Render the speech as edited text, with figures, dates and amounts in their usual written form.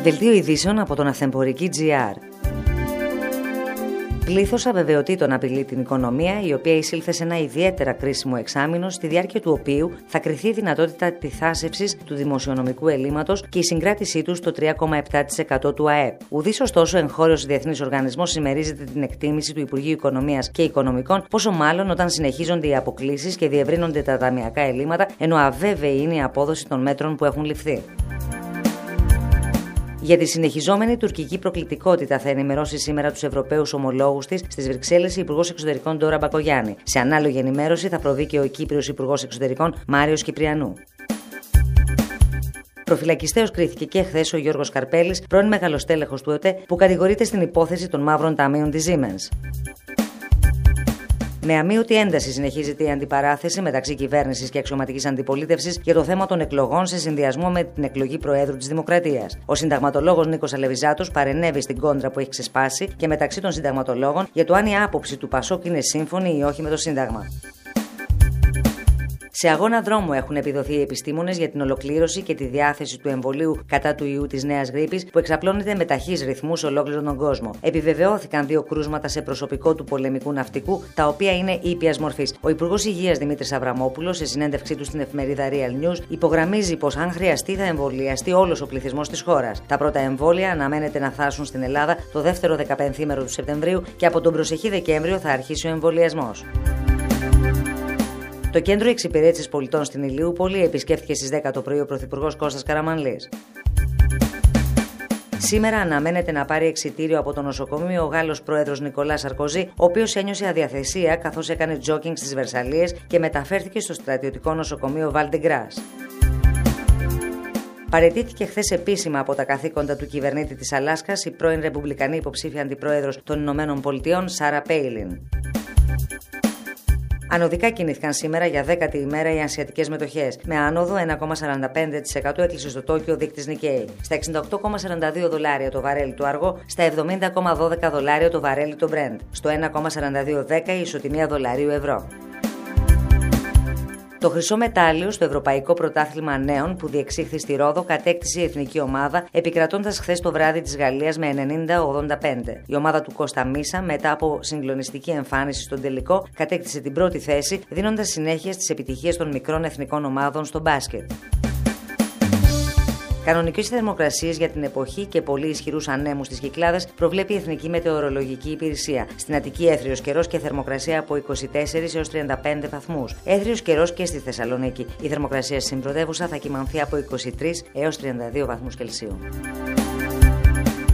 Δελτίο ειδήσεων από τον Αυθεμπορική GR. Πλήθος αβεβαιοτήτων απειλεί την οικονομία, η οποία εισήλθε σε ένα ιδιαίτερα κρίσιμο εξάμηνο, στη διάρκεια του οποίου θα κριθεί η δυνατότητα επιθάσευσης του δημοσιονομικού ελλείμματος και η συγκράτησή του στο 3,7% του ΑΕΠ. Ουδής, ωστόσο, εγχώριος διεθνής οργανισμός συμμερίζεται την εκτίμηση του Υπουργείου Οικονομίας και Οικονομικών, πόσο μάλλον όταν συνεχίζονται οι αποκλίσεις και διευρύνονται τα ταμειακά ελλείμματα, ενώ αβέβαιη είναι η απόδοση των μέτρων που έχουν ληφθεί. Για τη συνεχιζόμενη τουρκική προκλητικότητα θα ενημερώσει σήμερα τους Ευρωπαίους ομολόγους της στις Βρυξέλλες η Υπουργός Εξωτερικών Ντόρα Μπακογιάννη. Σε ανάλογη ενημέρωση θα προβεί και ο Κύπριος Υπουργός Εξωτερικών Μάριος Κυπριανού. Προφυλακιστέως κρίθηκε και χθες ο Γιώργος Καρπέλης, πρώην μεγαλοστέλεχος του ΕΟΤΕ, που κατηγορείται στην υπόθεση των μαύρων ταμείων της Siemens. Με αμείωτη ένταση συνεχίζεται η αντιπαράθεση μεταξύ κυβέρνησης και αξιωματικής αντιπολίτευσης για το θέμα των εκλογών σε συνδυασμό με την εκλογή Προέδρου της Δημοκρατίας. Ο συνταγματολόγος Νίκος Αλεβιζάτος παρενέβη στην κόντρα που έχει ξεσπάσει και μεταξύ των συνταγματολόγων για το αν η άποψη του Πασόκ είναι σύμφωνη ή όχι με το Σύνταγμα. Σε αγώνα δρόμου έχουν επιδοθεί οι επιστήμονες για την ολοκλήρωση και τη διάθεση του εμβολίου κατά του ιού της νέας γρίπης που εξαπλώνεται με ταχύς ρυθμούς σε ολόκληρο τον κόσμο. Επιβεβαιώθηκαν 2 κρούσματα σε προσωπικό του πολεμικού ναυτικού, τα οποία είναι ήπιας μορφής. Ο Υπουργός Υγείας Δημήτρης Αβραμόπουλος, σε συνέντευξή του στην εφημερίδα Real News, υπογραμμίζει πως αν χρειαστεί θα εμβολιαστεί όλος ο πληθυσμός της χώρας. Τα πρώτα εμβόλια αναμένεται να φτάσουν στην Ελλάδα το δεύτερο 15ήμερο του Σεπτεμβρίου και από τον προσεχή Δεκέμβριο θα αρχίσει ο εμβολιασμός. Το Κέντρο Εξυπηρέτησης Πολιτών στην Ηλιούπολη επισκέφθηκε στις 10 το πρωί ο Πρωθυπουργός Κώστας Καραμανλής. Σήμερα αναμένεται να πάρει εξιτήριο από το νοσοκομείο ο Γάλλος πρόεδρος Νικολά Σαρκοζή, ο οποίος ένιωσε αδιαθεσία καθώς έκανε τζόκινγκ στις Βερσαλίες και μεταφέρθηκε στο στρατιωτικό νοσοκομείο Βαλντεγκράς. Παραιτήθηκε χθες επίσημα από τα καθήκοντα του κυβερνήτη της Αλάσκας η πρώην ρεπουμπλικανή υποψήφια αντιπρόεδρος των Ηνωμένων Πολιτειών Σάρα Πέιλιν. Ανωδικά κινήθηκαν σήμερα για 10η ημέρα οι ασιατικές μετοχές. Με άνοδο 1,45% έκλεισε στο Τόκιο ο δείκτης Nikkei. Στα $68,42 το βαρέλι του αργό, στα $70,12 το βαρέλι το Brent. Στο 1,4210 η ισοτιμία δολαρίου ευρώ. Το χρυσό μετάλλιο στο Ευρωπαϊκό Πρωτάθλημα Νέων που διεξήχθη στη Ρόδο κατέκτησε η εθνική ομάδα, επικρατώντας χθες το βράδυ της Γαλλίας με 90-85. Η ομάδα του Κώστα Μίσα, μετά από συγκλονιστική εμφάνιση στον τελικό, κατέκτησε την πρώτη θέση, δίνοντας συνέχεια στις επιτυχίες των μικρών εθνικών ομάδων στο μπάσκετ. Κανονικές θερμοκρασίες για την εποχή και πολύ ισχυρούς ανέμους στις Κυκλάδες προβλέπει η Εθνική Μετεωρολογική Υπηρεσία. Στην Αττική έθριος καιρός και θερμοκρασία από 24 έως 35 βαθμούς. Έθριος καιρός και στη Θεσσαλονίκη. Η θερμοκρασία στην πρωτεύουσα θα κυμανθεί από 23 έως 32 βαθμούς Κελσίου.